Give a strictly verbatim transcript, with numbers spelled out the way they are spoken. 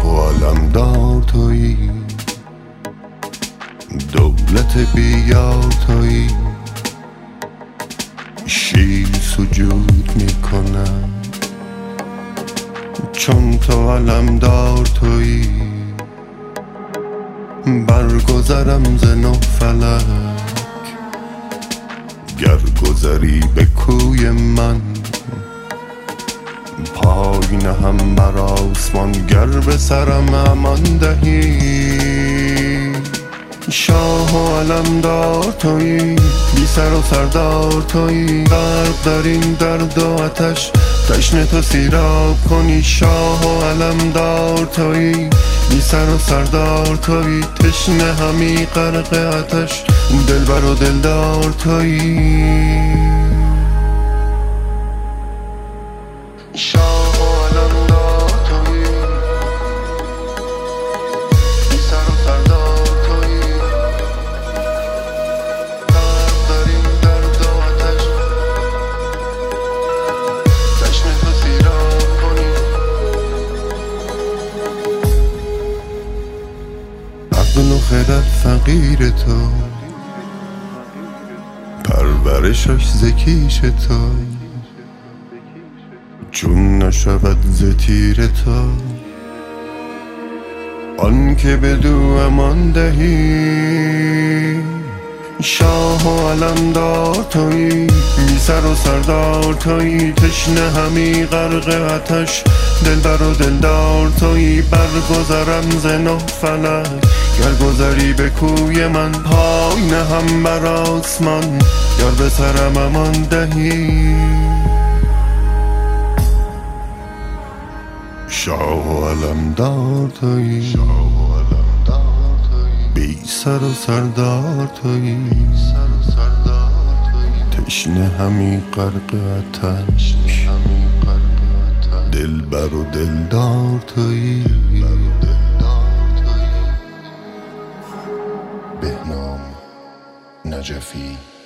و علمدار تویی، دولت بیار تویی. شیر سجود میکنم چون تو علمدار تویی. برگذرم ز نه فلک گر گذری به کوی من. پای نهم بر آسمان گر به سرم امان دهی. شاه و علمدار تویی، بی سر و سردار تویی. غرق در این درد و آتش تشنه تو سیراب کنی. شاه و علمدار تویی، بی سر و سردار تویی. تشنه همی غرق آتش دلبر و دلدار تویی. شاه و علمدار تویی، بی سر و سردار تویی. غرق در این درد و آتش تشنه تو سیراب کنی. عقل و خرد فقیر تو، پرورشش ز کیش تو. چون نشود ز تیر تو آن که بدو امان دهی. شاه و علمدار تویی، بی سر و سردار تویی. تشنه همی غرق آتش دلبر و دلدار تویی. برگذرم ز نه فلک گر گذری به کوی من. پای نهم بر آسمان گر به سرم امان دهی. شاه و علمدار تویی، بی سر و سردار تویی. تشنه همی غرق آتش دلبر و دلدار تویی. بهنام نجفی.